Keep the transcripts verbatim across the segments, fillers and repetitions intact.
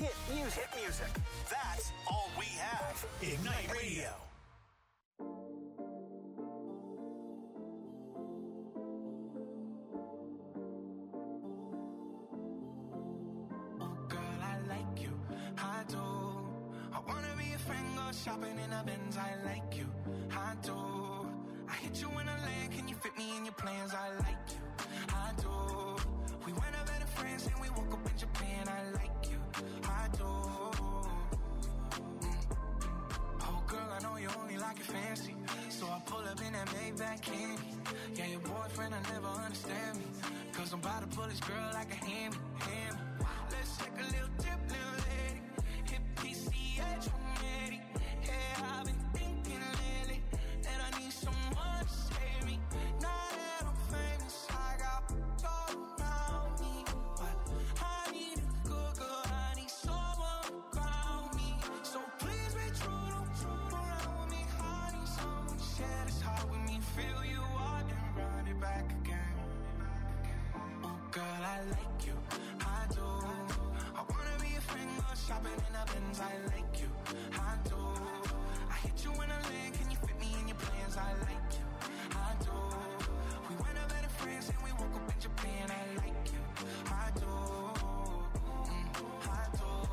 Hit music. Hit music. That's all we have. Ignite Radio. Shopping in a Benz, I like you, I do. I hit you in a land, can you fit me in your plans? I like you, I do. We went up better friends and we woke up in Japan, I like you, I do. Mm. Oh girl, I know you only like it fancy, so I pull up in that Maybach candy. Yeah, your boyfriend, I never understand me, cause I'm about to pull this girl like a hammy, hammy. Let's take a little dip, little lady, hit P C H one eighty. I've been thinking lately that I need someone to save me. Now that I'm famous, I got all around me, but I need a good girl, I need someone around me. So please be true, don't true around with me. I need someone to share this heart with me. Feel you out and run it back again. Oh girl, I like you, I do. I wanna be a friend, go shopping in a Benz, I like you, I do. You in a land, can you fit me in your plans? I like you, I do. We went up better friends and we woke up in Japan. I like you, I do, mm, I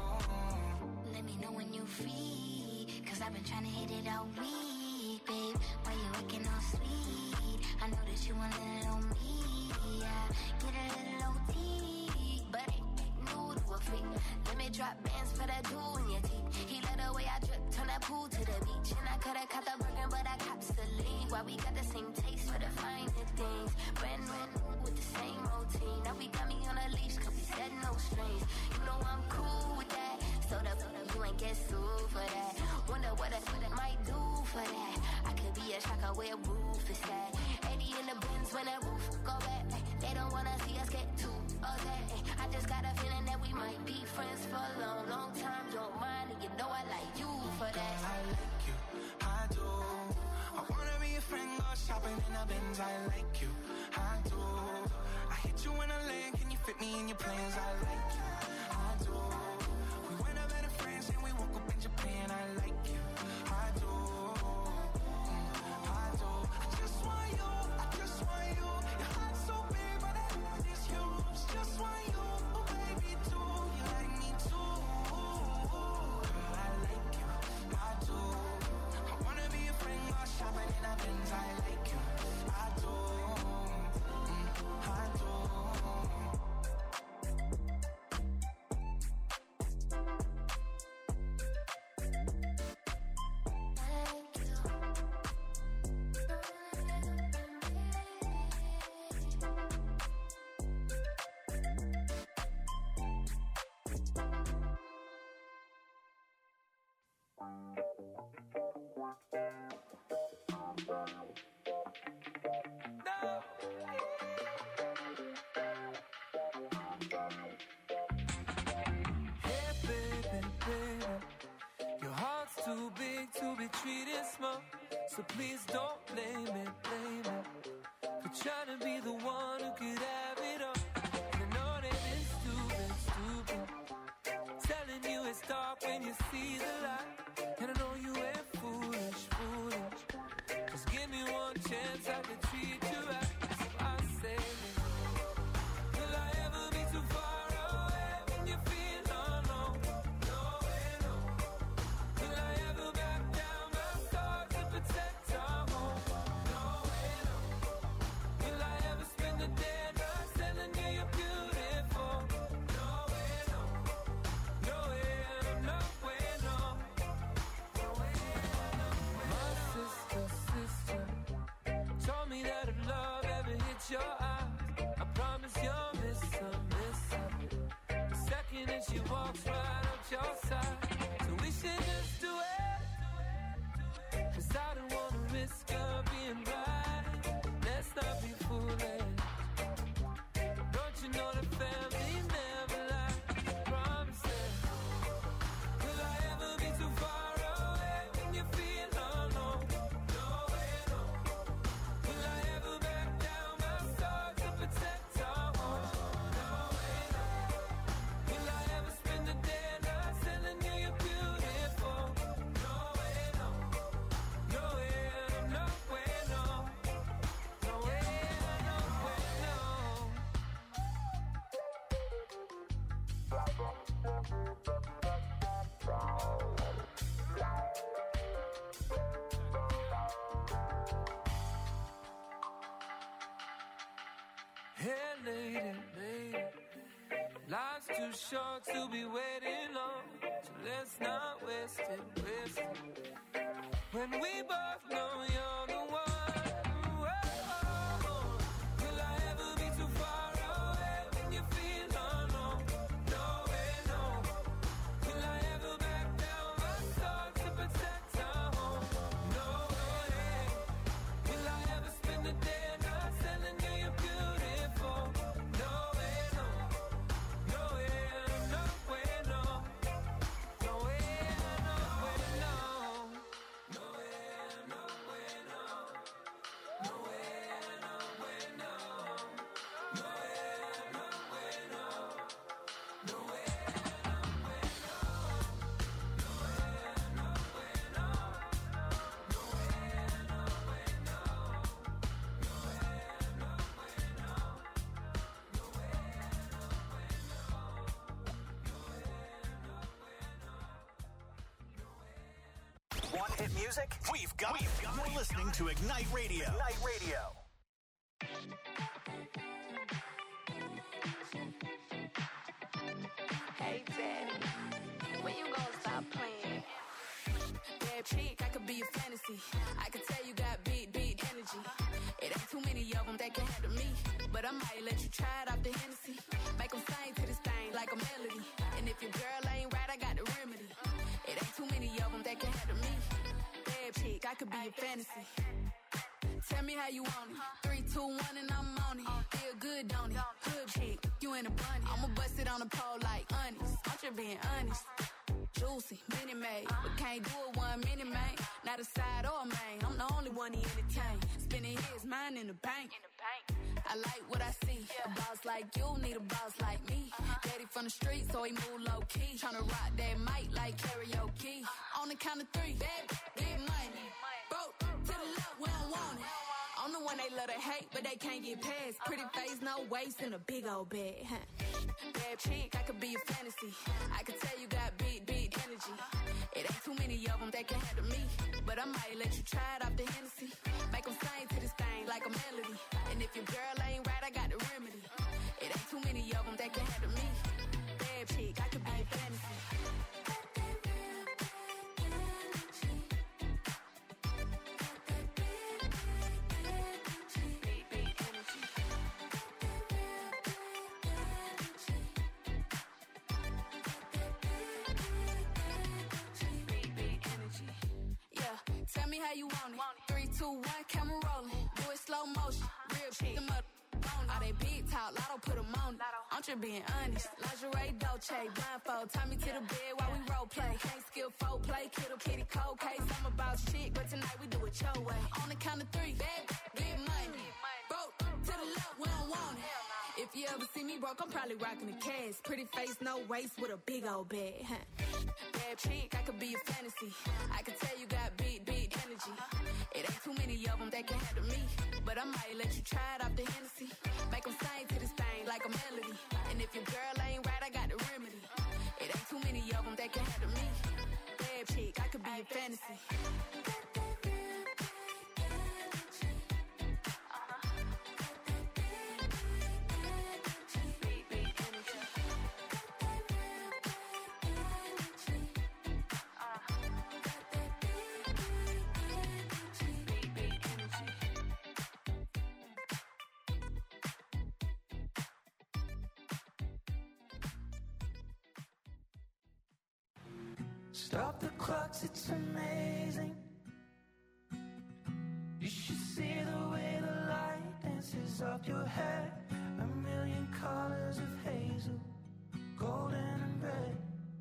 do. Let me know when you free, cause I've been trying to hit it all week, babe. Why you looking all sweet? I know that you want a little me, yeah. Get a little O T, but ain't new to a freak. Let me drop bands for that dude in your teeth. He let the way I drip, turn that pool to the beach. And I could've caught the Birkin, but I cops the league. Why we got the same taste for the finer things. Brand new with the same routine. Now we got me on a leash, cause we said no strings. You know I'm cool with that. So the you ain't get sued for that. Wonder what I, what I might do for that. I could be a shocker where roof is at. eighty in the Benz when that roof go back. They don't wanna see us get too upset. I just got a feeling that we might be friends for a long, long time. Don't mind, and you know I like you for that. Girl, I like you, I do. I wanna be a friend, go shopping in a Benz. I like you, I do. I hit you in a land, can you fit me in your plans? I like you, I do. We went up better friends and we woke up in Japan. I like you, I do, mm, I do. I just want you, I just want you. Your heart's so big, but I want this you. Just want you, oh baby, do you like me too? Girl, I like you, I do. I wanna be a friend, go shopping in a Benz. I like you, I do, mm, I do. So please don't blame it, blame it for trying to be the one who could have it all. And I know that it's stupid, stupid telling you it's dark when you see the light. And I know you ain't foolish, foolish. Just give me one chance, I can treat you right. So I say, will I ever be too far away when you feel alone? No way, no. Will I ever back down my sword to protect our home? No way, no. Will I ever spend the day night telling you you're beautiful? No way, no. No way, no way, no. No way, no way. My sister, sister told me that if love ever hits your eye, I promise you'll miss her, miss her. The second that she walks right up your side. So we should just do it, cause I don't wanna risk her being right. Let's not be foolish. Don't you know the family never lies? Promise it. Will I ever be too far away when you feel alone? No way, no. Will I ever back down my sword to protect our home? No way, no. Will I ever spend the day night too short to be waiting long, so let's not waste it, waste it. When we both know you're the one. Whoa, will I ever be too far away when you feel alone? No way, no. Will I ever back down my soul to protect our home? No way. Will I ever spend a day not telling you you're beautiful? No way, no. No way, no way, no. No way, no way, no. No way, no way, no. No way, no way, no. No way, no way, no. No way, no way, no. No way, no way, no. No way, no way, no. No way, no way, no. No way, no way, no. Want hit music? We've got it. You're listening to Ignite Radio. Ignite Radio. Hey, Daddy, when you gonna stop playing? Bad chick, I could be a fantasy. I could tell you got big, big energy. It ain't too many of them that can handle me, but I might let you try it off the Hennessy. Make them sing to this thing like a melody. And if your girl ain't right, I got the remedy. It ain't too many of them that can handle me. Bad chick, I could be a fantasy. Tell me how you want it. Three, two, one, and I'm on it. Feel good, don't it? Hood chick, you in a bunny. I'ma bust it on the pole like honest. I'm just being honest. Juicy, mini made, but can't do it one minute, man. Not a side or a main. I'm the only one he entertain. Spending his mind in the bank. I like what I see. A boss like you need a boss like me. Daddy from the street, so he move low key. Tryna rock that mic like karaoke. On the count of three, bad, big money. Broke to the left, we don't want it. I'm the one they love to hate, but they can't get past. Pretty face, no waist, and a big old bag. Huh? Bad chick, I could be a fantasy. I could tell you got big, big energy. It ain't too many of them that can handle me, but I might let you try it off the Hennessy. Make them sing to this thing like a melody. And if your girl ain't right, I got the remedy. It ain't too many of them that can handle me. Bad chick, I could be a fantasy. Tell me how you want it. Three, two, one, camera rolling. Do it slow motion. Real shit. Them up on all they big talk. Lotto put them on it. I'm just being honest. Lingerie, Dolce, blindfold. Tie me to the bed while we role play. Can't skill folk play. Kiddo, kitty, cold case. I'm about shit, but tonight we do it your way. On the count of three. Bad, big money. Broke to the left, we don't want it. If you ever see me broke, I'm probably rocking the cash. Pretty face, no waist, with a big old bag. Huh? Bad chick, I could be a fantasy. I could tell you got big, big energy. It ain't too many of them that can handle me, but I might let you try it off the Hennessy. Make them sing to this thing like a melody. And if your girl ain't right, I got the remedy. It ain't too many of them that can handle me. Bad chick, I could be a fantasy. Stop the clocks, it's amazing. You should see the way the light dances up your hair. A million colors of hazel, golden and red.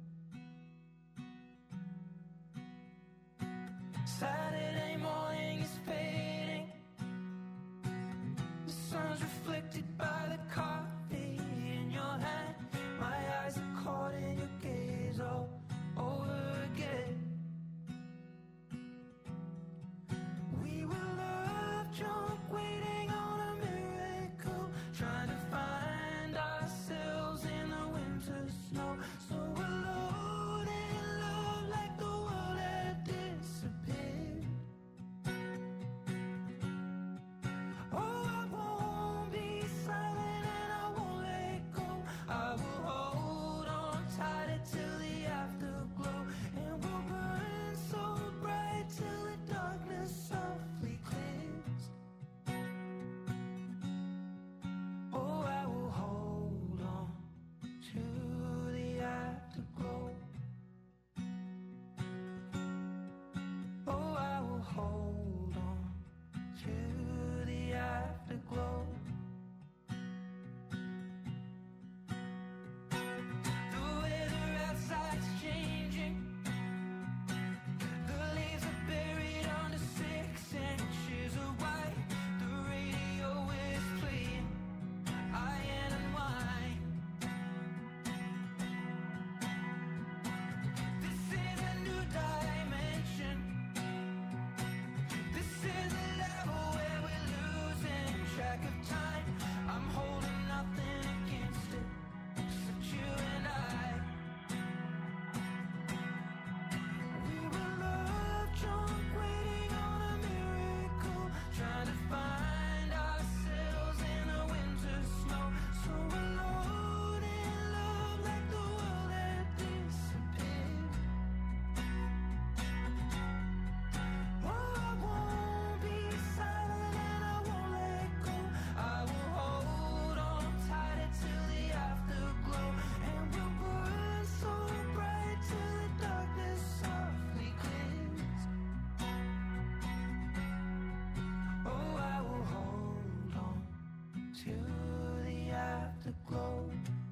Saturday morning is fading. The sun's reflected by the coffee in your hand. My eyes are caught in your gaze all over again. We were love drunk, waiting on a miracle, trying to find ourselves in the winter snow. So alone in love, like the world had disappeared. Oh, I won't be silent afterglow.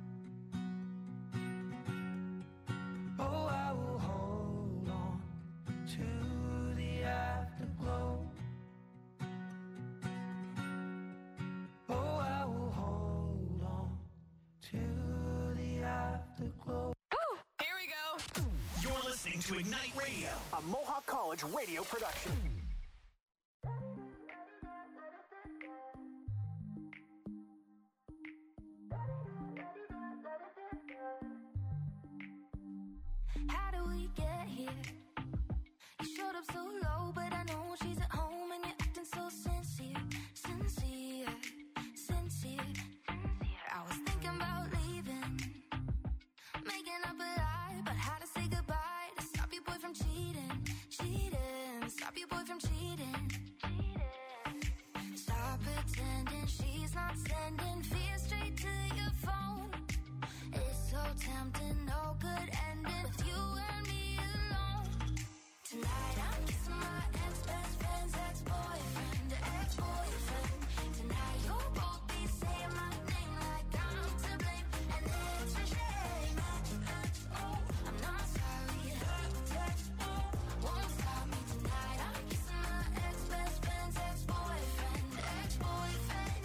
Oh, I will hold on to the afterglow. Oh, I will hold on to the afterglow. Here we go. You're listening to Ignite Radio, a Mohawk College radio production. How do we get here? You showed up so low, but I know she's at home and you're acting so sincere, sincere, sincere. I was thinking about leaving, making up a lie about how to say goodbye to stop your boy from cheating, cheating, stop your boy from cheating. Stop pretending she's not sending fear straight to your phone. It's so tempting, no good ending with you and me alone. Tonight I'm kissing my ex-best friend's ex-boyfriend, ex-boyfriend. Tonight you'll both be saying my name like I'm to blame, and it's a shame. Oh, I'm not sorry. Won't stop me tonight. I'm kissing my ex-best friend's ex-boyfriend, ex-boyfriend.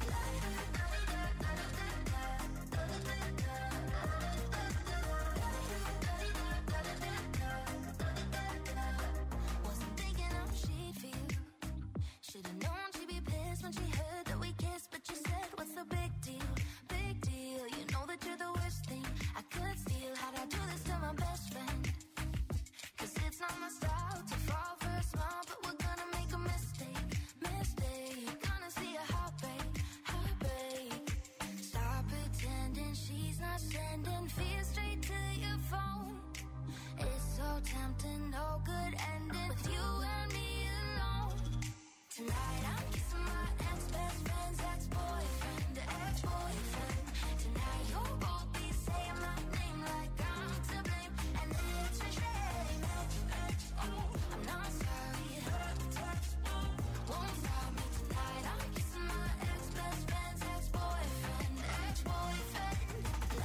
Wasn't thinking how she'd feel. Should've known she'd be pissed when she heard that we kissed. But you said, what's the big deal? Big deal. You know that you're the worst thing I could steal. How'd I do this to my best friend? Cause it's not my style to fall for a smile, but we're gonna make a mistake, mistake. Gonna see a heartbreak, heartbreak. Stop pretending she's not sending fear straight to your phone. It's so tempting, no good ending with you and me alone. Tonight I'm kissing my ex-best friend's ex-boyfriend, ex-boyfriend. Tonight you'll both be saying my name like I'm to blame, and it's a shame. Oh, I'm not sorry. Won't stop me tonight. I'm kissing my ex-best friend's ex-boyfriend, ex-boyfriend.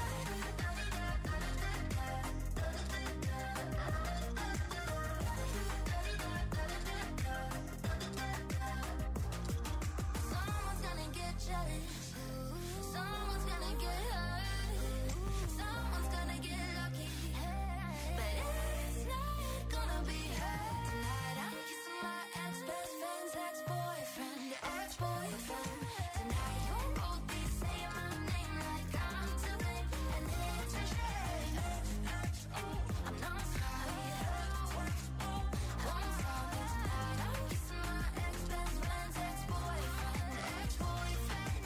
Someone's gonna get jealous. Someone's gonna get hurt. Someone's gonna get lucky. But it's not gonna be her. Tonight I'm kissing my ex-best friend's ex-boyfriend, ex-boyfriend. Tonight you'll both be saying my name like I'm to blame, and it's a shame. I'm not sorry. Won't stop me tonight. I'm kissing my ex-best friend's ex-boyfriend, ex-boyfriend.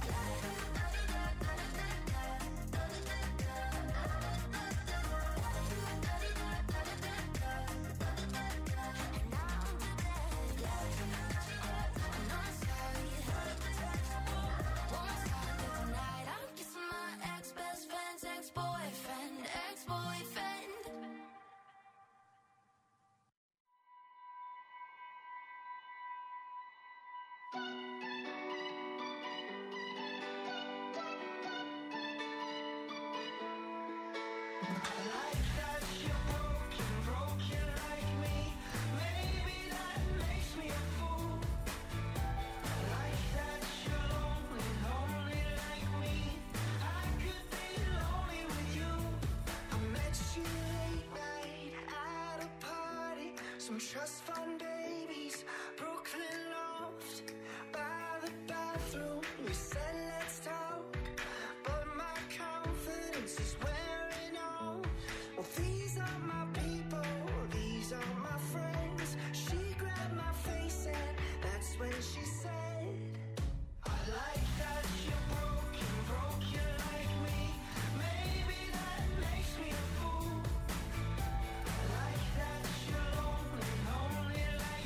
And now I'm to blame. I'm not sorry. Won't stop me tonight. I'm kissing my ex-best friend's ex-boyfriend, ex-boyfriend. Like that you're broken, broken like me. Maybe that makes me a fool. Like that you're lonely, lonely like me. I could be lonely with you. I met you late night at a party. Some trust fund babies, Brooklyn loft. By the bathroom, you said let's talk. But my confidence is wearing off. Well, these are my people, these are my friends. She grabbed my face and that's when she said, I like that you're broken, broken like me. Maybe that makes me a fool. I like that you're lonely, lonely like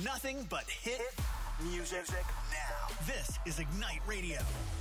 nothing but hit music now. This is Ignite Radio.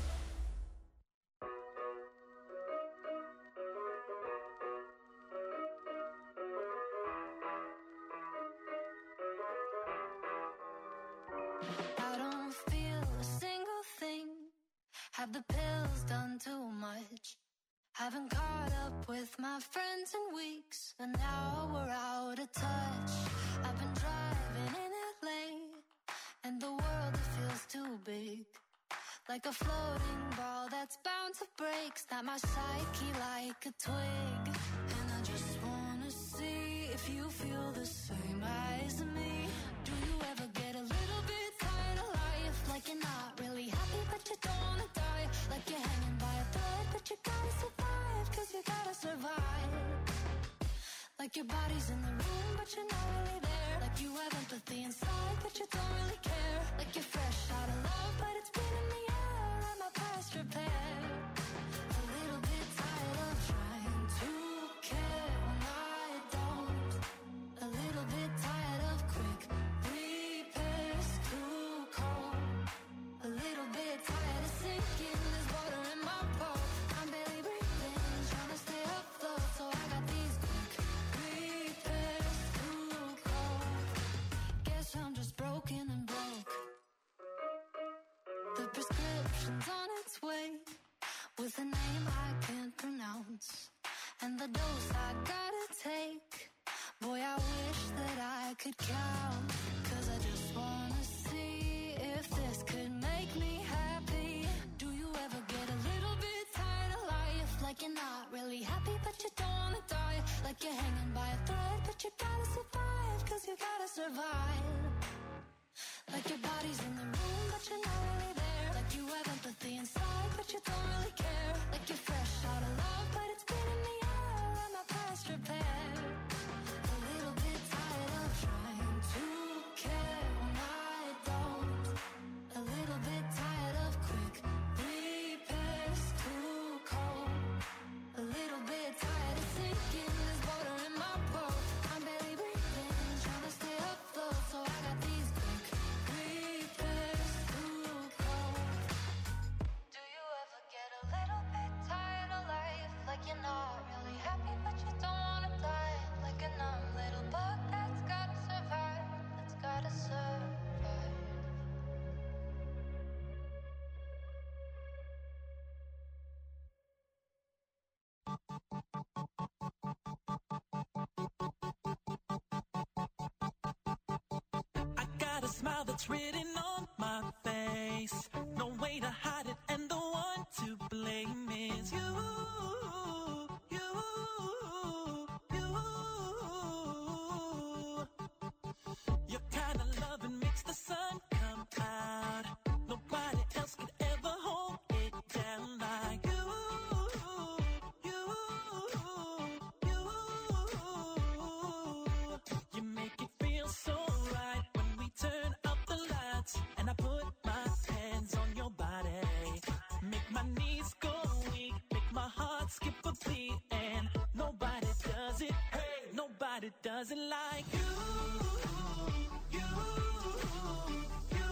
I don't feel a single thing. Have the pills done too much? Haven't caught up with my friends in weeks, and now we're out of touch. I've been driving in L A, and the world, it feels too big. Like a floating ball that's bound to break. Snap my psyche like a twig. And I just wanna see if you feel the same as me. Do you ever get a little bit tired of life? Like you're not really happy but you don't wanna die. Like you're hanging by a thread but you gotta survive, cause you gotta survive. Like your body's in the room but you're not really there. Like you have empathy inside but you don't really care. Like you're fresh out of love but it's been in the air and my past repair. A little bit tired of trying to care when I don't. A little bit tired of quick repairs, too cold. A little bit tired of sinking, there's water in my boat. I'm barely breathing, trying to stay afloat. So I got these quick repairs, too cold. Guess I'm just broken and broke. The prescription's on its way, with a name I can't pronounce, and the dose I gotta take. Boy, I wish that I could count, cause I just wanna see if this could make me happy. Do you ever get a little bit tired of life? Like you're not really happy but you don't wanna die. Like you're hanging by a thread but you gotta survive, cause you gotta survive. Like your body's in the room but you're not really there. Like you have empathy inside but you don't really care. Like you're fresh out of love but it's been in the air and my past repair. A little bit tired of trying to care when I don't. A little bit tired of quick repairs, too cold. A little bit tired of sinking, there's water in my boat. I'm barely breathing, trying to stay afloat. So I got these quick repairs, too cold. Do you ever get a little bit tired of life? Like you're not really happy but you don't wanna die. Like a numb little bug that's gotta survive, that's gotta survive. I got a smile that's written on my face. No way to hide it, and the one to blame is you. You, you. Your kind of loving makes the sun come out. Nobody else could ever hold it down like you. You, you. You make it feel so right when we turn up the lights and I put my hands on your body. Make my knees go weak, make my heart skip a beat, and nobody does it, hey, nobody does it like you. You, you.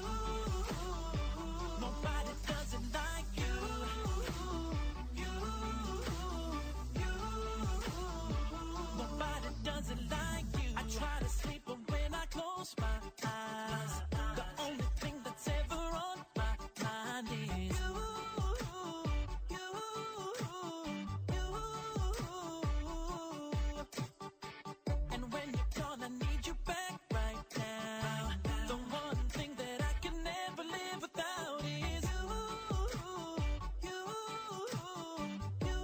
Nobody does it like you. You, you. Nobody does it like you. I try to sleep, but when I close my eyes, the only thing that's ever on my mind is you, you, you. And when you're gone, I need you back right now. The one thing that I can never live without is you, you, you.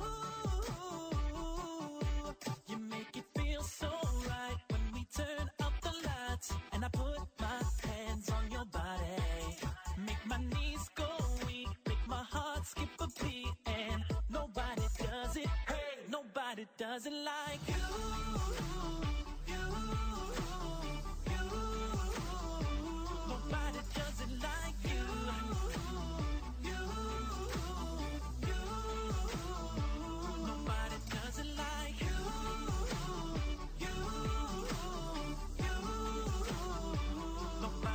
You make it feel so right when we turn up the lights and I put my hands on your body. Make my knees go weak, make my heart skip a beat, and nobody does it, hey, nobody does it like you. You, you. Nobody does it like you. You, you. Nobody does it like you. You, you. Nobody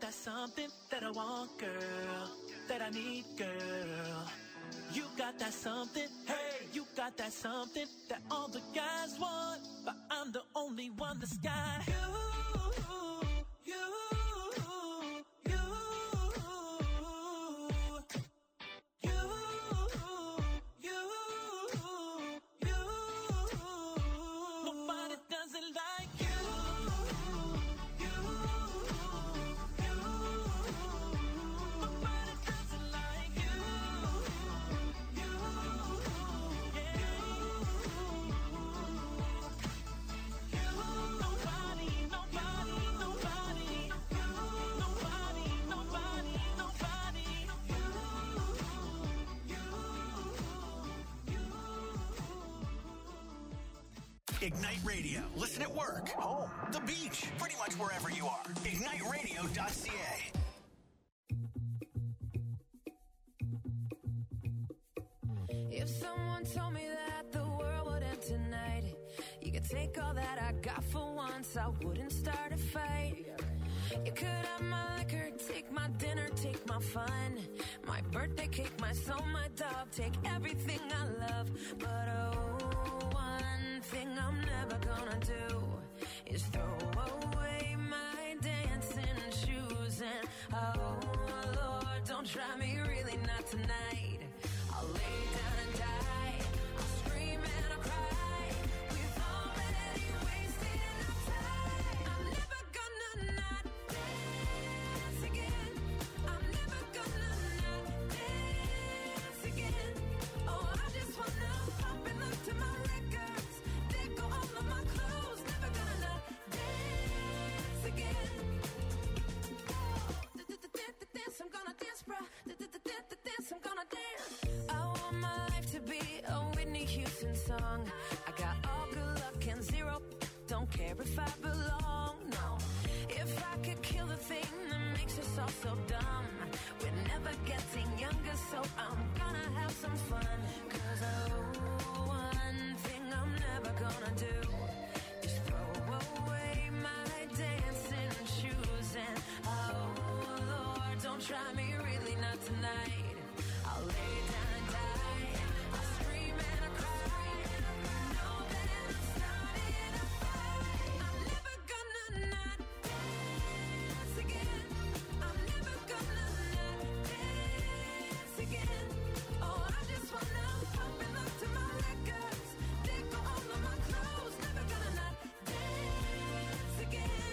got something that I want, girl, that I need, girl. You got that something, hey, you got that something that all the guys want, but I'm the only one that's got you, you, you, you, you, you. Nobody does it like you, you, you. Nobody does it like you, you, yeah. Nobody, nobody, nobody, nobody, nobody, nobody. Ignite Radio. Listen at work, home, the beach, pretty much wherever you are. ignite radio dot c a. If someone told me that the world would end tonight, you could take all that I got for once, I wouldn't start a fight. You could have my liquor, take my dinner, take my fun, my birthday cake, my soul, my dog, take everything I love. But oh, one thing I'm never gonna do is throw away my dancing shoes. And oh Lord, don't try me, really not tonight. I'll lay down and die, I'll scream and I'll cry. We've already wasted enough time. I'm never gonna not dance again. I'm never gonna not dance again. Oh, I just wanna pop and look to my records. They go all of my clothes. Never gonna not dance again. Dance, I'm gonna dance, bruh. Dance, I'm gonna dance. I want my life to be a Whitney Houston song. I got all good luck and zero. Don't care if I belong, no. If I could kill the thing that makes us all so dumb, we're never getting younger, so I'm gonna have some fun. Cause oh, one thing I'm never gonna do is throw away my dancing shoes. And oh Lord, don't try me, really not tonight. I'll lay down and die, I'll scream and I'll cry. Know that I'm starting a fight. I'm never gonna not dance again. I'm never gonna not dance again. Oh, I just wanna pop and look to my records. They go all of my clothes. Never gonna not dance again.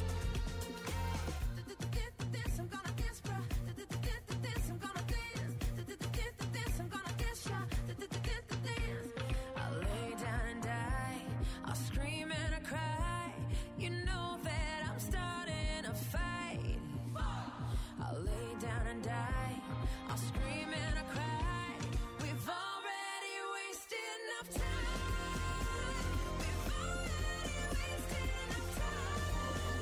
Dance, I'm gonna dance, bruh. Dance, I'm gonna dance. Dance, I'm gonna dance, y'all. Dance. I'll lay down and die, I'll scream and I cry. You know that I'm starting a fight. I'll lay down and die, I'll scream and I cry. We've already wasted enough time. We've already wasted enough time.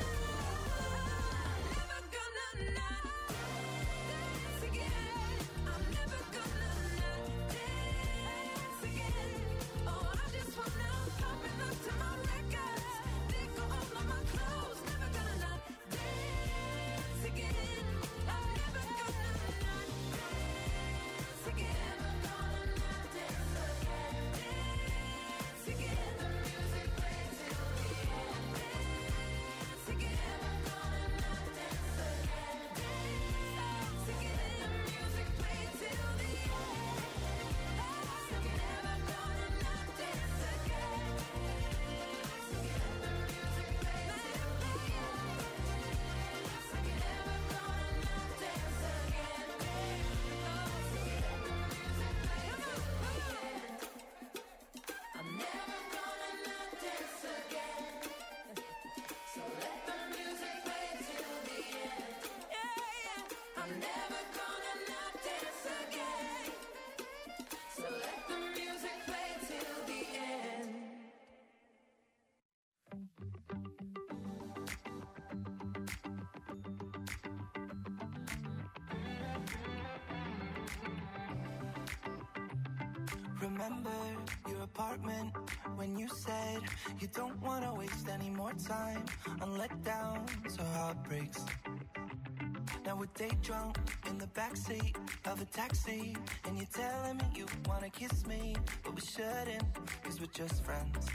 I'm never gonna not dance again. I'm never gonna not dance again. Oh, I just wanna pop and look to my records. They go all of my clothes. Never gonna not dance again. I'm never gonna not dance again. Never gonna not dance again. Dance again. The music plays till the end. Dance again. Never gonna not dance again. Dance again. The music plays till the end. Dance again. Never gonna not dance again. Dance again. The music plays till the end. Dance again. Never gonna not dance again. Dance again. The music plays till the end. I'm never gonna not dance again. So let the music play till the end. Yeah, yeah. I'm never gonna not dance again. So let the music play till the end. Remember your apartment when you said you don't want to waste any more time on letdowns or heartbreaks. Now we're day drunk in the backseat of a taxi, and you're telling me you wanna kiss me, but we shouldn't, cause we're just friends.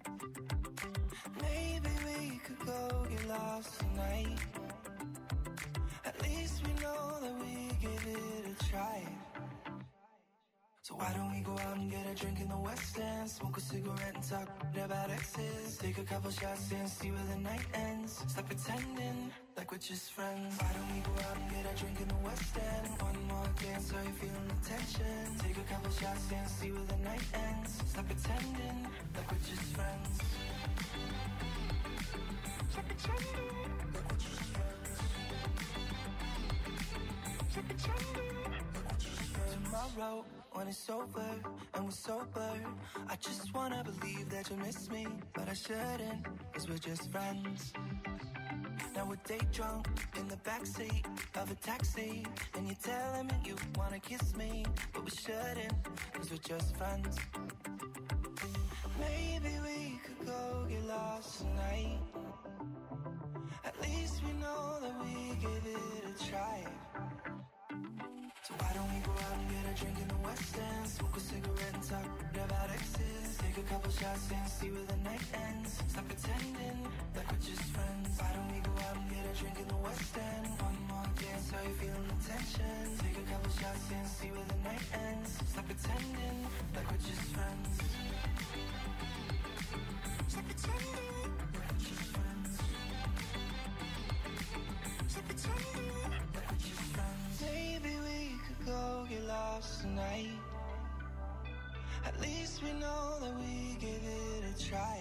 Maybe we could go get lost tonight. At least we know that we give it a try. So why don't we go out and get a drink in the West End, smoke a cigarette and talk about exes, take a couple shots and see where the night ends. Stop pretending like we're just friends. Why don't we go out and get a drink in the West End, one more dance, are you feeling the tension? Take a couple shots and see where the night ends. Stop pretending like we're just friends. Stop pretending like we're just friends. Stop pretending like we're just friends. Tomorrow when it's over and we're sober, I just wanna believe that you miss me, but I shouldn't, cause we're just friends. Now we're day drunk in the backseat of a taxi, and you're telling me you wanna kiss me, but we shouldn't, cause we're just friends. Maybe we could go get lost tonight. At least we know that we give it a try. So why don't we go out and get a drink in the West End, smoke a cigarette and talk about exes, take a couple shots and see where the night ends. Stop pretending like we're just friends. Why don't we go out and get a drink in the West End, one more dance, are you feeling the tension? Take a couple shots and see where the night ends. Stop pretending like we're just friends. Stop pretending like we're just friends. Stop pretending like we're just friends. Maybe we could go get lost tonight. At least we know that we give it a try.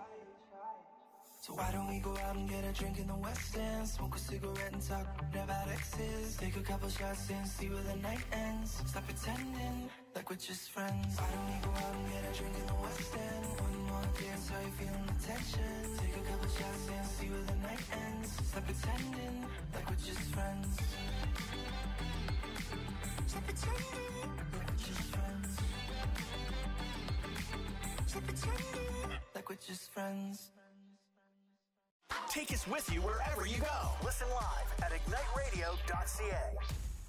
So why don't we go out and get a drink in the West End, smoke a cigarette and talk about exes, take a couple shots and see where the night ends. Stop pretending like we're just friends. Why don't we go out and get a drink in the West End, one more dance, are you feeling the tension? Take a couple shots and see where the night ends. Stop pretending like we're just friends. Stop pretending like we're just friends. Stop pretending like we're just friends. Take us with you wherever you go. Listen live at ignite radio dot c a.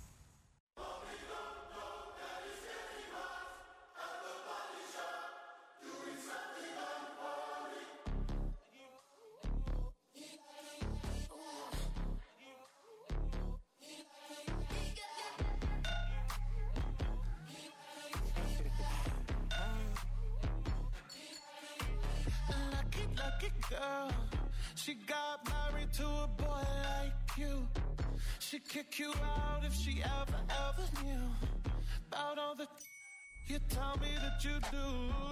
Girl, she got married to a boy like you. She'd kick you out if she ever, ever knew about all the you tell me that you do.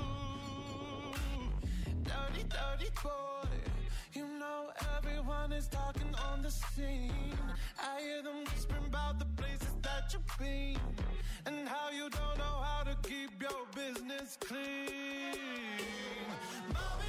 Dirty, dirty boy. You know everyone is talking on the scene. I hear them whispering about the places that you've been and how you don't know how to keep your business clean. Mommy,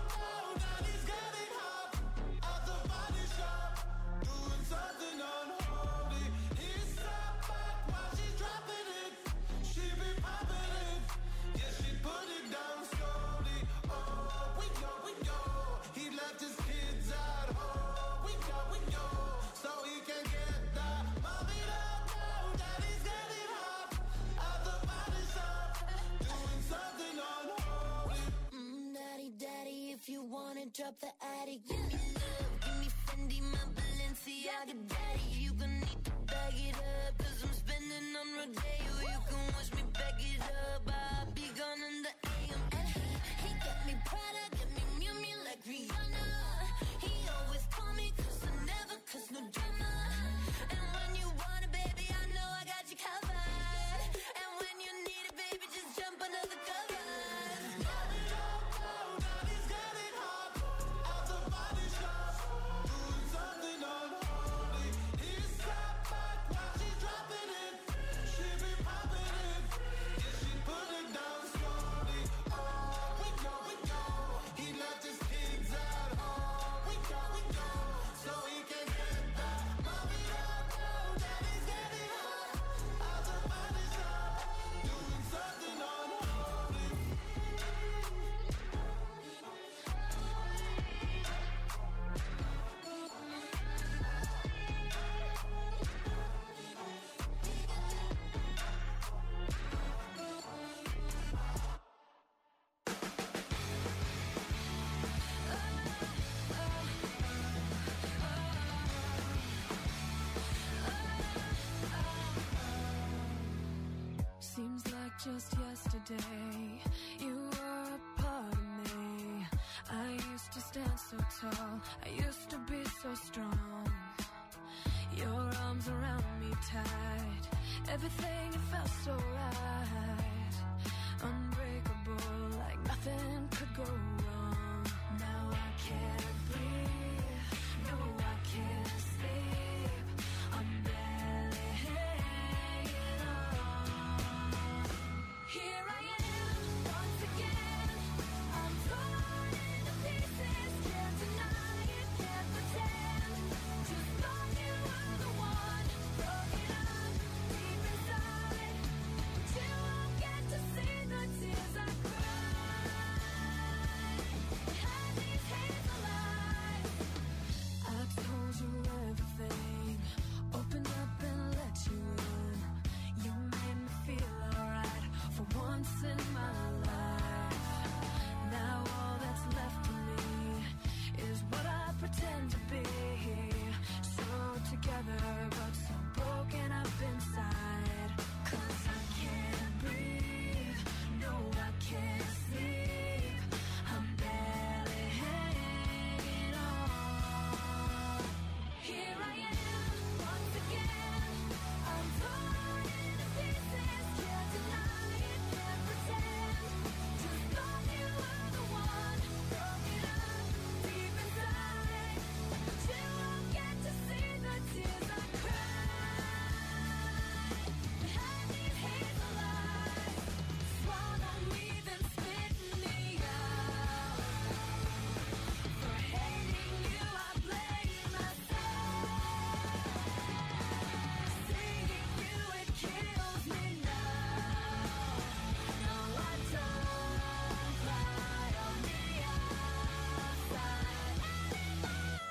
something unholy. He's sat back while she's dropping it. She be popping it. Yeah, she put it down slowly. Oh, we know, we know. He left his kids at home. We know, we know. So he can get that. Mommy don't know that he's getting hot at the body shop, doing something unholy. Mm, daddy, daddy, if you wanna drop the attic, give me love, give me Fendi, my Balenciaga daddy. You gon' need to bag it up, cause I'm spending on Rodeo. You can watch me back it up, I'll be gone in the A M. And he, he got me Prada, get me Miu Miu like Rihanna. He always call me cause I never cause no drama. And when you want it, baby, I know I got you covered. And when you need it, baby, just jump under the covers. Mommy don't know that he's getting hot at the body shop, doing something unholy. He's sat back while she's dropping it. She be popping it. Yeah, she put it used to stand so tall, I used to be so strong. Your arms around me tight, everything it felt so right. Unbreakable, like nothing could go wrong. Now I can't breathe, no I can't sleep, I'm barely hanging on. Here I am, once again, I'm torn into pieces. Can't deny it, can't pretend. Just thought you were the one, broken up deep inside. But you won't get to see the tears I cried. Behind these hazel eyes, I told you everything, opened up and let you in. You made me feel alright for once in my life. Now all that's left of me is what I pretend to be. So together but so broken up inside. 'Cause I can't breathe, no I can't sleep, I'm barely hanging on. Here I am, once again, I'm torn into pieces. Can't deny it, can't pretend. Just thought you were the one, broken up deep inside. But you won't get to see the tears I cried. Behind these hazel eyes, swallow me then spit me out. For hating you I blame myself. Seeing you it kills me now. No I don't cry on the outside anymore.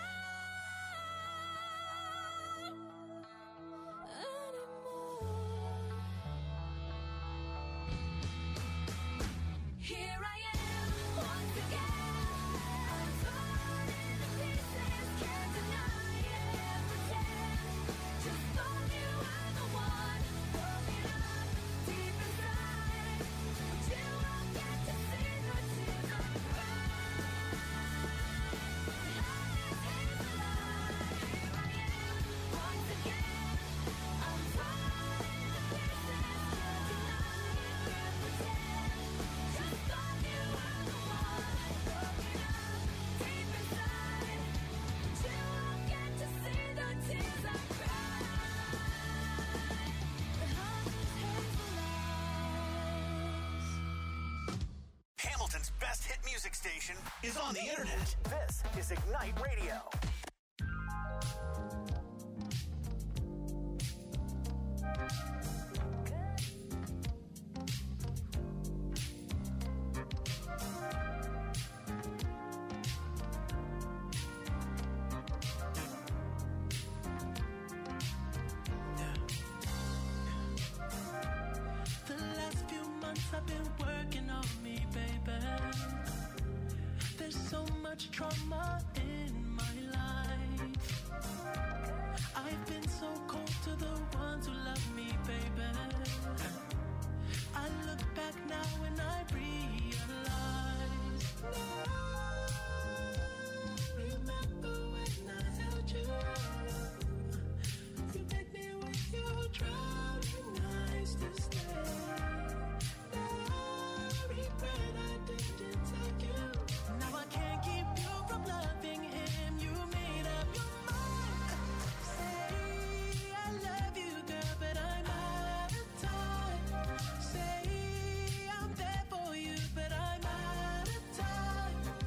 Here I am, once again, I'm torn into pieces. Can't deny it, can't pretend. Just thought you were the one, broken up deep inside. But you won't get to see the tears I cried. Behind these hazel eyes, here I am, once again, I'm torn into pieces. Can't deny it, can't pretend. Just thought you were the one, broken up deep inside. But you won't get to see the tears I cried. Behind these hazel eyes. Hamilton's best hit music station is on the internet. This is Ignite Radio. The last few months I've been working on me, baby. There's so much trauma in my life. I've been so cold to the ones who love me, baby. I look back now and I realize. Remember when I held you? You made me with your drowning eyes to stay. No regret I didn't take you. Now I can't keep you from loving him. You made up your mind. Say I love you, girl, but I'm out of time. Say I'm there for you, but I'm out of time.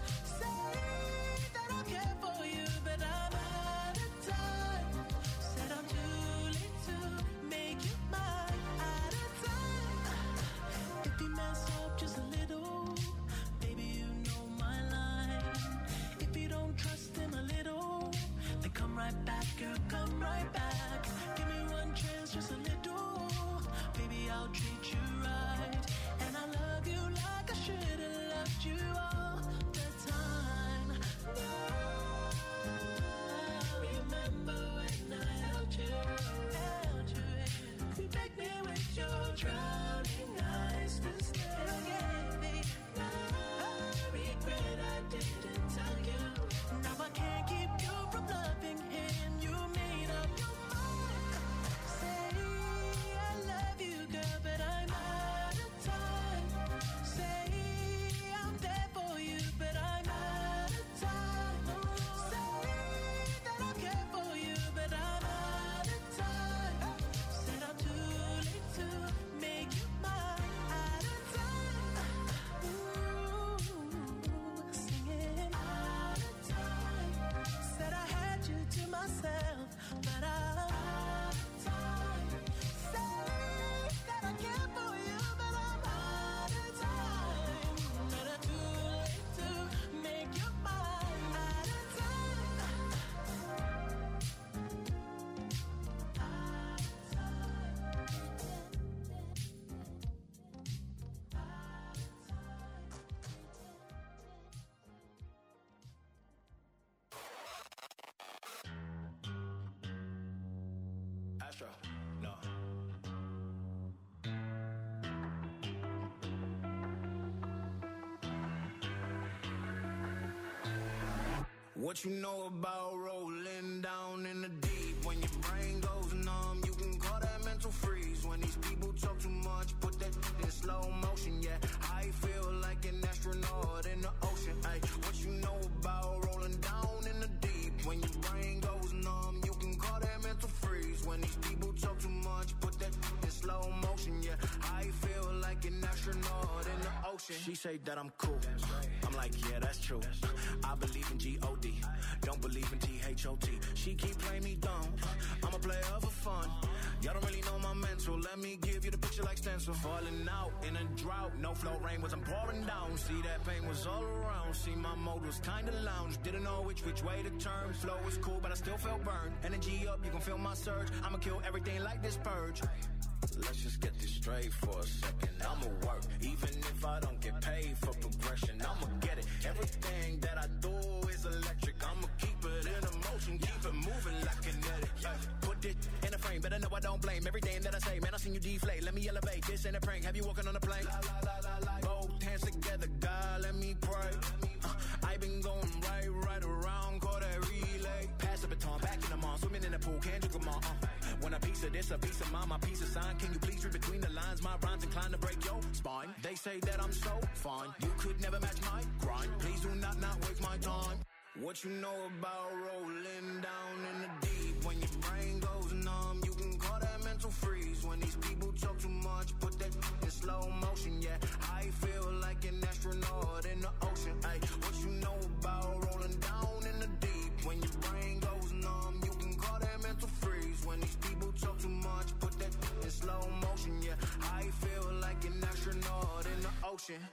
What you know about rolling down in the deep? When your brain goes numb, you can call that mental freeze. When these people talk too much, put that in slow motion, yeah. I feel like an astronaut in the ocean, ay. What you know about rolling down in the deep? When your brain goes numb, you can call that mental freeze. When these people talk too much, put that in slow motion, yeah. I feel like an astronaut in the ocean. She say that I'm cool. I'm like, yeah, that's true. I believe in G O D. Don't believe in T H O T. She keep playing me dumb. I'm a player for fun. Y'all don't really know my mental. Let me give you the picture like stencil. Falling out in a drought. No flow rain wasn't pouring down. See, that pain was all around. See, my mode was kinda lounge. Didn't know which which way to turn. Flow was cool, but I still felt burned. Energy up, you can feel my surge. I'ma kill everything like this purge. Let's just get this straight for a second. I'ma work, even if I don't get paid for progression. I'ma get it. Everything that I do is electric. I'ma keep it in motion, keep it moving like kinetic. Ay, put it in a frame, better know I don't blame everything that I say. Man, I seen you deflate. Let me elevate. This ain't a prank. Have you walking on a plane? La, la, la, la, la. Both hands together, God, let me pray. Uh, I been going right, right around, call that relay. Pass the baton, back in the mall, swimming in the pool, can't drink them all. Uh. When a piece of this, a piece of mine, my piece of sign. Can you please read between the lines? My rhymes inclined to break your spine. They say that I'm so fine. You could never match my grind. Please do not not waste my time. What you know about rolling down in the deep? When your brain goes numb, you can call that mental freeze. When these people talk too much, put that in slow motion, yeah. I feel like an astronaut in the ocean, ay. What you know about rolling down in the deep? When your brain goes numb, you can call that mental freeze. When these people talk too much, put that in slow motion, yeah. I feel like an astronaut in the ocean.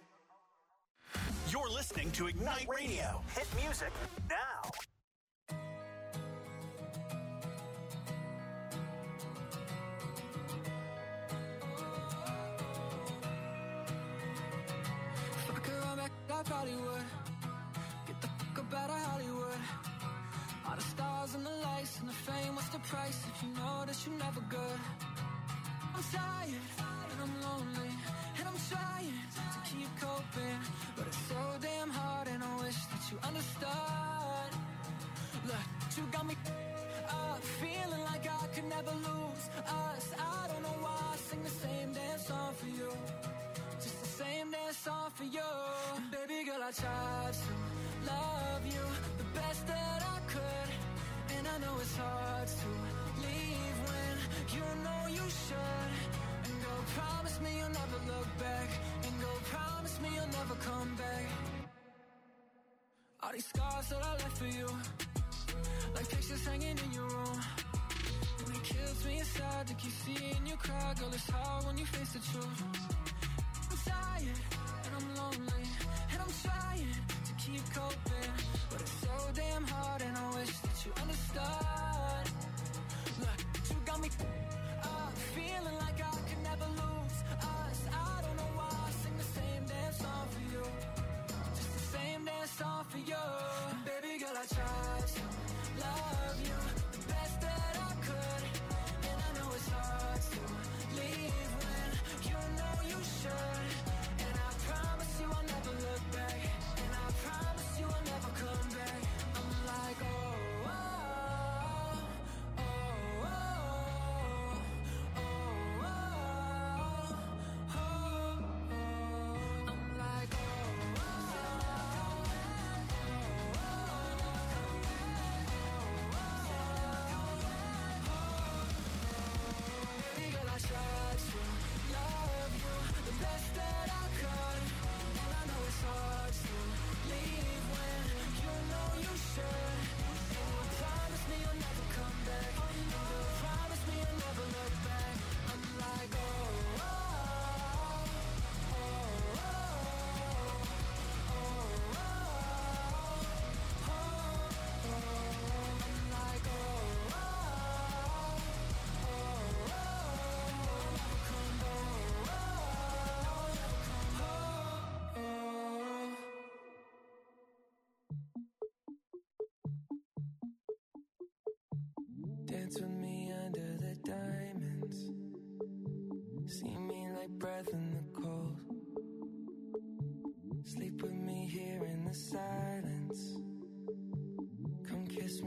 You're listening to Ignite Radio. Hit music now. If I could run back, I probably would. Get the fuck up out of Hollywood. All the stars and the lights and the fame, what's the price if you know that you're never good? I'm tired and I'm lonely and I'm trying to keep coping, but it's so damn hard and I wish that you understood. Look, you got me up, feeling like I could never lose us. I don't know why I sing the same damn song for you, just the same damn song for you. And baby girl, I tried to love you the best that I could, and I know it's hard to leave when you know you should. And go promise me you'll never look back, and go promise me you'll never come back. All these scars that I left for you, like pictures hanging in your room, and it kills me inside to keep seeing you cry. Girl, it's hard when you face the truth. I'm tired and I'm lonely and I'm trying to keep coping, but it's so damn hard and I wish that you understood. Look, you got me up, feeling like I could never lose us. I don't know why I sing the same damn song for you, just the same damn song for you. And baby girl, I tried to love you the best that I could, and I know it's hard to leave when you know you should. And I promise you I'll never look back, and I promise you I'll never come back. I'm like, oh, oh, oh, oh, oh, oh, oh, oh. I'm like, oh, baby girl, I tried to love you the best that I could, and I know it's hard to leave when you know you should. And you promise me you'll never come back, and you promise me you'll never look back. I'm like, oh, oh, oh, oh, oh, oh, oh, oh. I'm like, oh, oh, oh, oh, never come back, oh, oh, oh. Dance with me under the diamonds. See me like breath in the cold. Sleep with me here in the silence.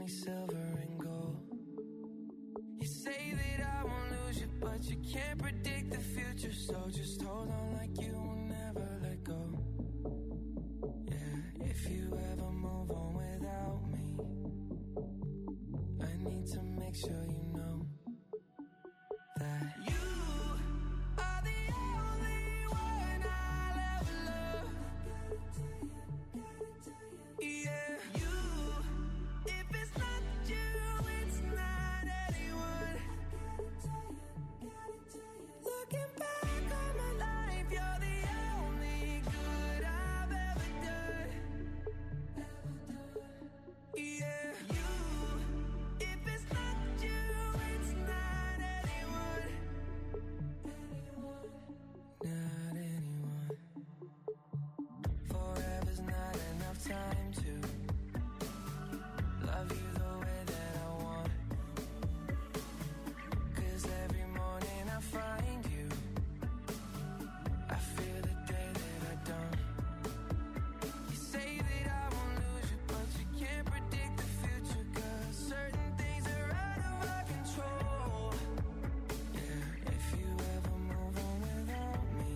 me silver and gold. You say that I won't lose you, but you can't predict the future, so just hold on like you will never let go. Yeah, if you ever move on without me, I need to make sure you know that you are the only one I'll ever love. Yeah, you, if it's not you, it's not anyone. Looking back on my life, you're the only good I've ever done. Yeah, you, if it's not you, it's not anyone. Not anyone. Forever's not enough time to love you the way that I want. 'Cause every morning I find you, I feel the day that I don't. You say that I won't lose you, but you can't predict the future, 'cause certain things are out of our control. Yeah, if you ever move on without me,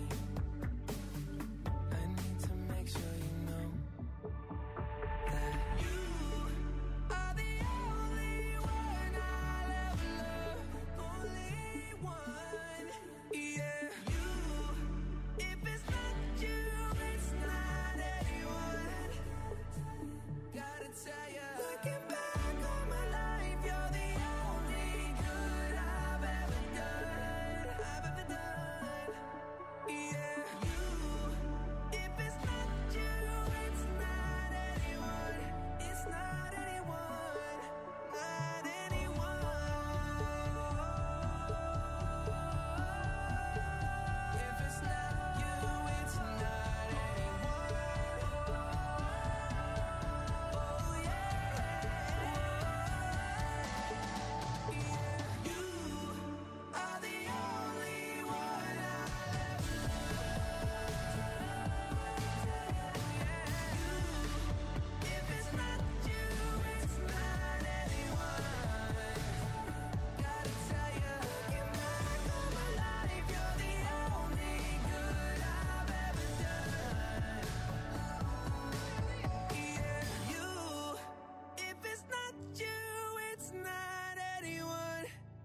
I need to make sure you know that you are the only one I'll ever love. Only one. Yeah, you, if it's not you, it's not anyone. Gotta tell ya, looking back on my life, you're the only good I've ever done. I've ever done. Yeah, you, if it's not you, it's not anyone. It's not anyone. Not anyone. If it's not you, it's not anyone. Oh yeah. Yeah, you are the only one I'll ever love. Yeah, if it's not you, it's not anyone. Gotta tell ya, looking back on my life, you're the only good I've ever done. Yeah, you, if it's not you, it's not anyone.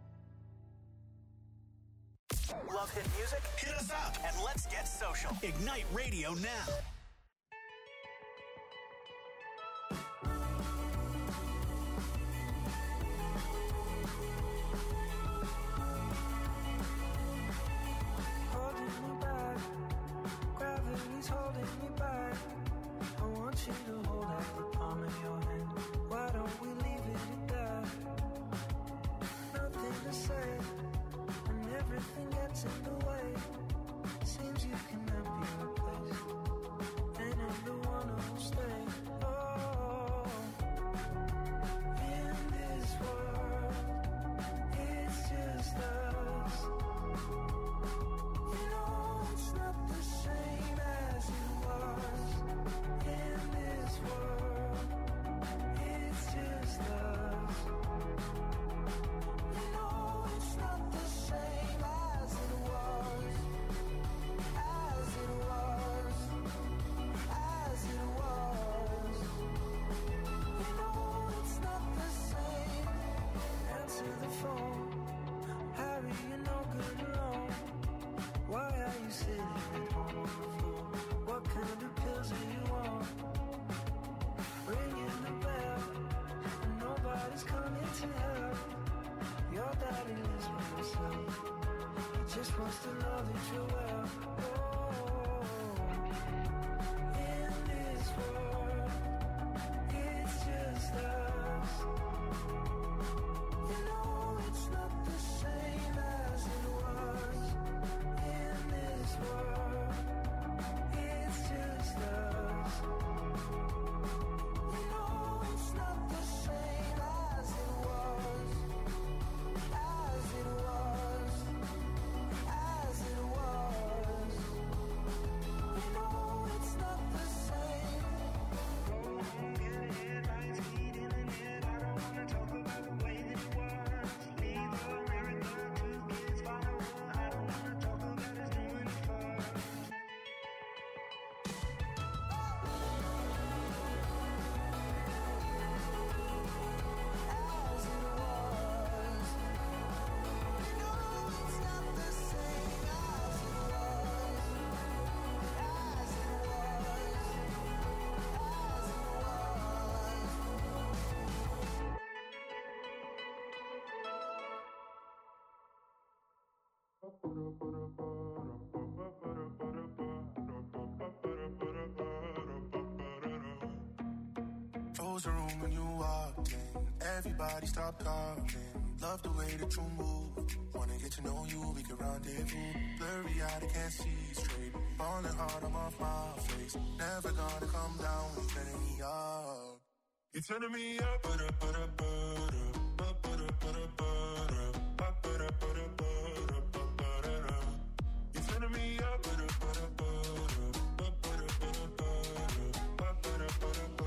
Love hit music? Hit us up and let's get social. Ignite Radio now. Holding me back, gravity's holding me back. I want you to hold out the palm of your hand. Why don't we leave it at that? Nothing to say, and everything gets in the way. Seems you cannot be replaced, and I'm the one who'll stay. Oh, in this world, it's just us. You know it's not the same as it was. In this world, it's just us. You know it's not the same as it was. As it was. As it was. You know it's not the same. Answer the phone. Harry, you're no good alone. Why are you sitting at home on the floor? What kind of pills do you want? Ringing the bell, and nobody's coming to help. Your daddy lives by himself. He just wants to know that you're well. Oh, in this world, it's just us. You know it's not the same as it was. In this world, it's just us. You know it's not the same as it was. As it was. As it was. Close the room when you walked in. Everybody stop talking. Love the way that you move. Wanna get to know you, we can rendezvous. Blurry eyed, I can't see straight. Falling hard, I'm off my face. Never gonna come down, you're turning me up. You're turning me up, but up, but up, but up, but up, but up, but up, but up, but up, but up. You're turning me up, but up, but up, but up, but up, but up, but up, but up, but up.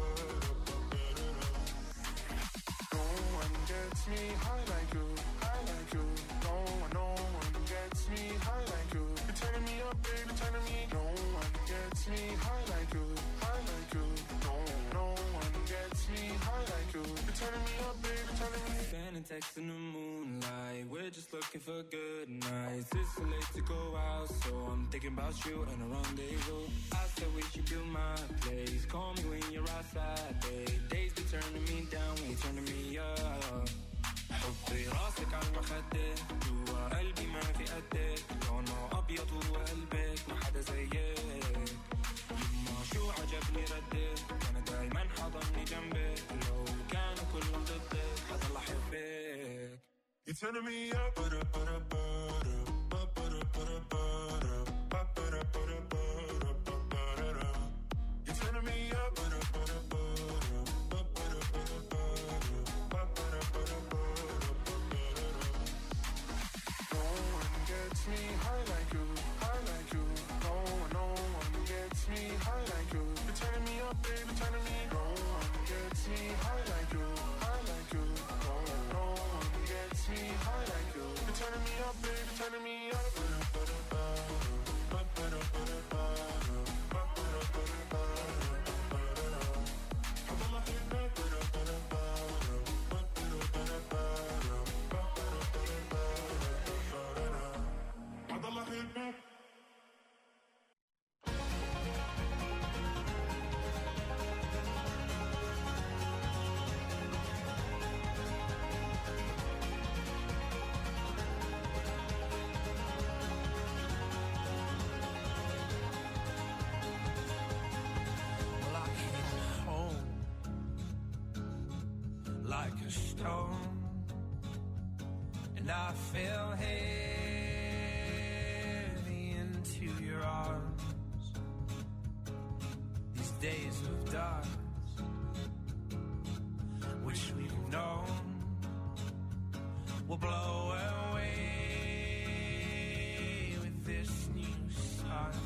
No one gets me high like you, high like you. No one, no one gets me high like you. You're turning me up, baby, turning me. No one gets me high like you, high like you. No, no one gets me high like you. You're turning me up, baby, turning me. Sending texts in the moonlight. We're just looking for good nights. It's too late to go out, so I'm thinking about you and a rendezvous. I said we should do my place. Call me when you're outside, babe. Days be turning me down when you're turning me up. حطي راسك على المخدة جوا قلبي ما في قدك لونه أبيض وقلبك ما حدا زيك يما شو عجبني ردك أنا دايما حضني جنبك لو كانوا كلهم ضدك حضل أحبك. You're turning me up, but up, but up, but up, but up, but up, but up, but up, but up, but up, but up. You're turning me up, but up, but up, but up, but up, but up, but up, but up, but up, but up. No one gets me high like you, high like you. No one, no one gets me high like you. You're turning me up, baby, turning me. No one gets me high like you, high like you. No one, no one gets me high like you. You're turning me up, baby, turning me up. Like a stone, and I fell heavy into your arms. These days of dark, which we've known, will blow away with this new sun.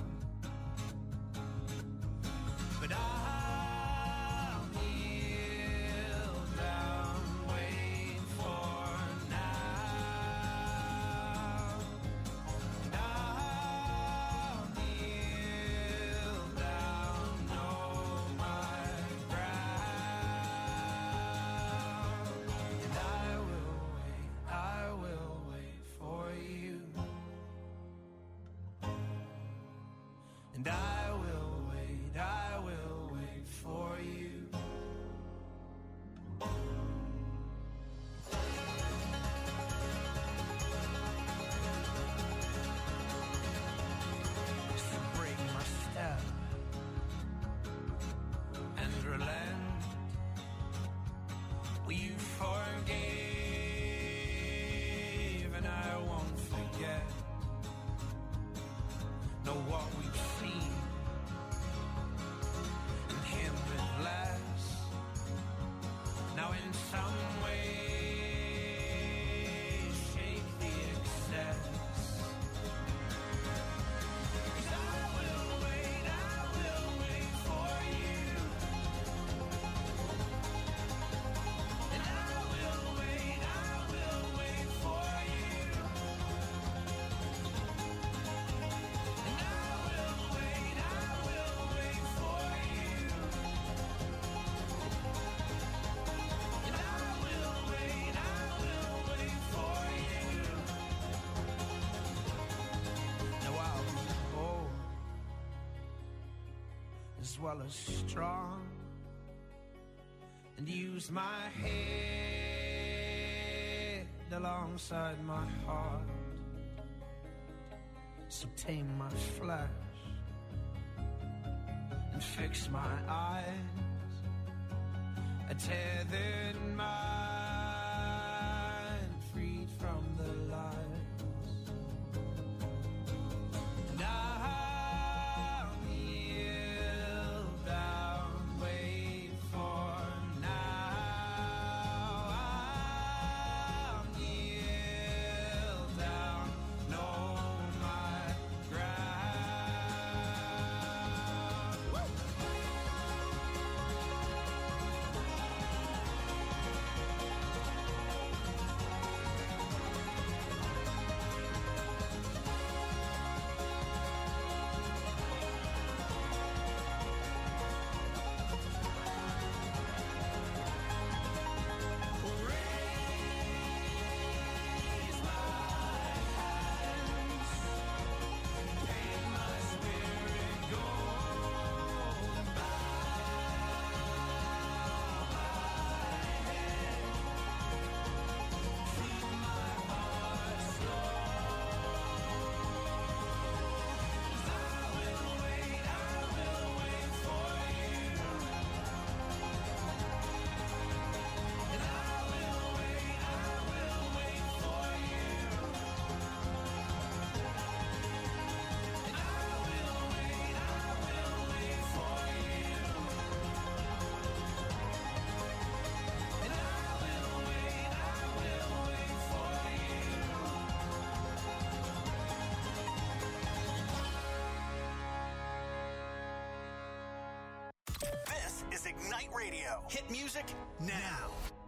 But I And I will wait, I will wait for you. So break my step and relent. Will you forgive and I won't forget. Know what we've seen and him with less. Now in some way shape the excess. 'Cause I will wait, I will wait for you. And I will wait, I will wait for you. And I will wait, I will wait for you. And I will wait, I will wait for you. Now I'll be bold as well as strong, and use my head alongside my heart. So tame my flesh and fix my eyes, a tethered mind freed from the lies. And I'll kneel down, wait for now. I'll kneel down, know my ground. Woo! This is Ignite Radio. Hit music now.